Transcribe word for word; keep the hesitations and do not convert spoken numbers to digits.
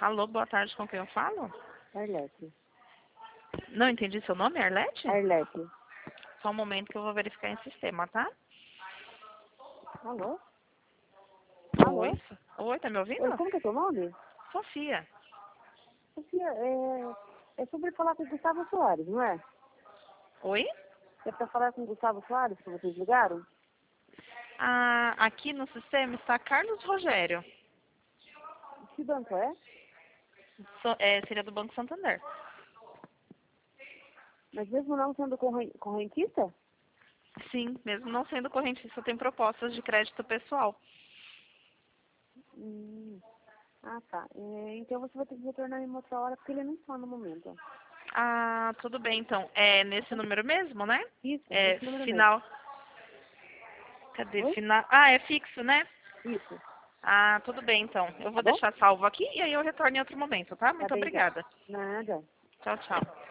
Alô, boa tarde, com quem eu falo? Arlete. Não entendi seu nome, Arlete? Arlete. Só um momento que eu vou verificar em sistema, tá? Alô? Oi? Alô? Oi, tá me ouvindo? Oi, como que é seu nome? Sofia. Sofia, é, é sobre falar com o Gustavo Soares, não é? Oi? É pra falar com o Gustavo Soares que vocês ligaram? Ah, aqui no sistema está Carlos Rogério. Que banco é? So- é, seria do Banco Santander. Mas mesmo não sendo corren- correntista? Sim, mesmo não sendo correntista, tem propostas de crédito pessoal. Hum. Ah, tá. É, então você vai ter que retornar em uma outra hora, porque ele não está no momento. Ah, tudo bem, então. É nesse número mesmo, né? Isso, É esse número mesmo. final. Cadê? Oi? Final. Ah, é fixo, né? Isso. Ah, tudo bem, então. Eu Tá vou bom? deixar salvo aqui e aí eu retorno em outro momento, tá? Tá Muito bem, então. obrigada. Nada. Tchau, tchau.